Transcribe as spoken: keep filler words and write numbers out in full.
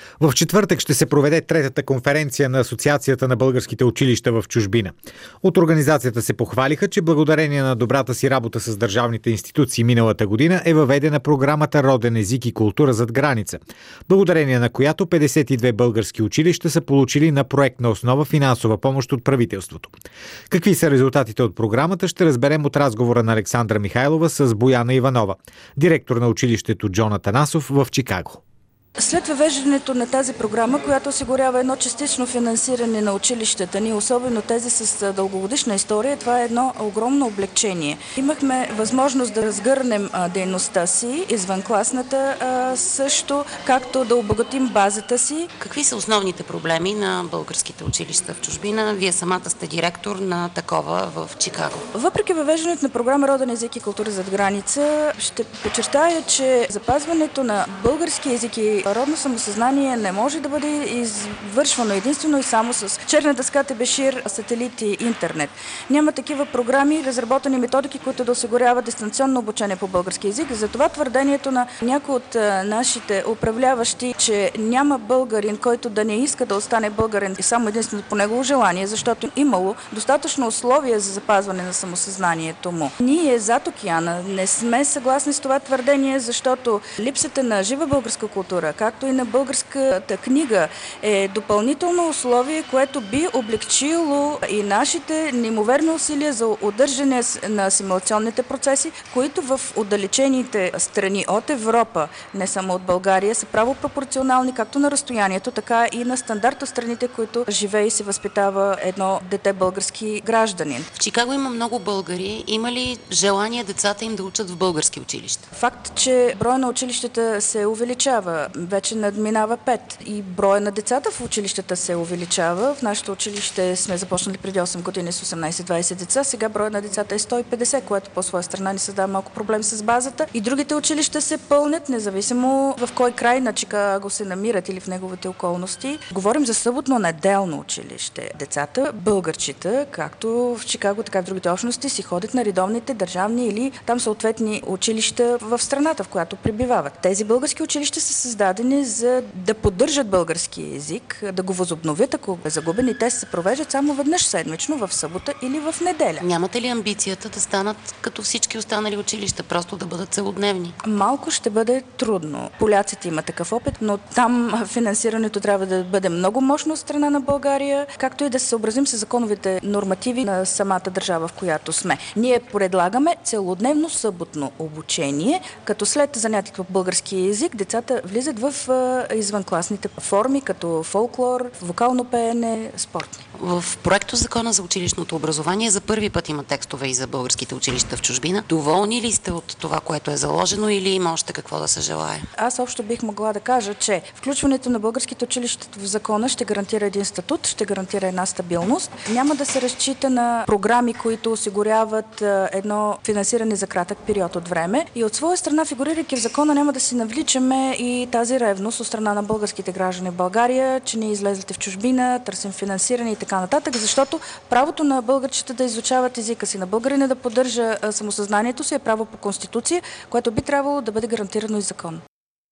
В четвъртък ще се проведе третата конференция на Асоциацията на българските училища в чужбина. От организацията се похвалиха, че благодарение на добрата си работа с държавните институции миналата година е въведена програмата Роден език и култура зад граница, благодарение на която петдесет и две български училища са получили на проектна основа финансова помощ от правителството. Какви са резултатите от програмата, ще разберем от разговора на Александра Михайлова с Бояна Иванова, директор на училището Джон Атанасов в Чикаго. След въвеждането на тази програма, която осигурява едно частично финансиране на училищата ни, особено тези с дългогодишна история, това е едно огромно облегчение. Имахме възможност да разгърнем дейността си, извънкласната също, както да обогатим базата си. Какви са основните проблеми на българските училища в чужбина? Вие самата сте директор на такова в Чикаго. Въпреки въвеждането на програма Роден език и култура зад граница, ще подчертая, че запазването на български език и родно самосъзнание не може да бъде извършвано единствено и само с черна дъска, тебешир, сателит и интернет. Няма такива програми, разработени методики, които да осигуряват дистанционно обучение по български език. Затова твърдението на някои от нашите управляващи, че няма българин, който да не иска да остане българин и само единствено по негово желание, защото имало достатъчно условия за запазване на самосъзнанието му. Ние зад океана не сме съгласни с това твърдение, защото липсата на жива българска култура, както и на българската книга, е допълнително условие, което би облегчило и нашите неимоверни усилия за удържане на асимилационните процеси, които в отдалечените страни от Европа, не само от България, са право пропорционални както на разстоянието, така и на стандарта страните, които живее и се възпитава едно дете български гражданин. В Чикаго има много българи. Има ли желание децата им да учат в български училища? Факт, че броя на училищата се увеличава. Вече надминава пет. И броя на децата в училищата се увеличава. В нашето училище сме започнали преди осем години с осемнайсет-двайсет деца. Сега броя на децата е сто и петдесет, което по своя страна ни създава малко проблем с базата. И другите училища се пълнят, независимо в кой край на Чикаго се намират или в неговите околности. Говорим за съботно-неделно училище. Децата, българчета, както в Чикаго, така и в другите общности, си ходят на редовните държавни или там съответни училища в страната, в която пребивават. Тези български училища са създадени за да поддържат български език, да го възобновят, ако е загубен, и те се провеждат само веднъж седмично, в събота или в неделя. Нямате ли амбицията да станат като всички останали училища, просто да бъдат целодневни? Малко ще бъде трудно. Поляците има такъв опит, но там финансирането трябва да бъде много мощно от страна на България, както и да се съобразим с законовите нормативи на самата държава, в която сме. Ние предлагаме целодневно съботно обучение, като след занятието по български език децата влизат в извънкласните форми, като фолклор, вокално пеене, спортни. В проекто Закона за училищното образование за първи път има текстове и за българските училища в чужбина. Доволни ли сте от това, което е заложено, или има още какво да се желае? Аз общо бих могла да кажа, че включването на българските училища в закона ще гарантира един статут, ще гарантира една стабилност. Няма да се разчита на програми, които осигуряват едно финансиране за кратък период от време. И от своя страна, фигурирайки в закона, няма да си навличаме и тази ревност от страна на българските граждани в България, че ние излезлите в чужбина, търсим финансиране и така нататък, защото правото на българчета да изучават езика си, на българина да поддържа самосъзнанието си е право по Конституция, което би трябвало да бъде гарантирано и закон.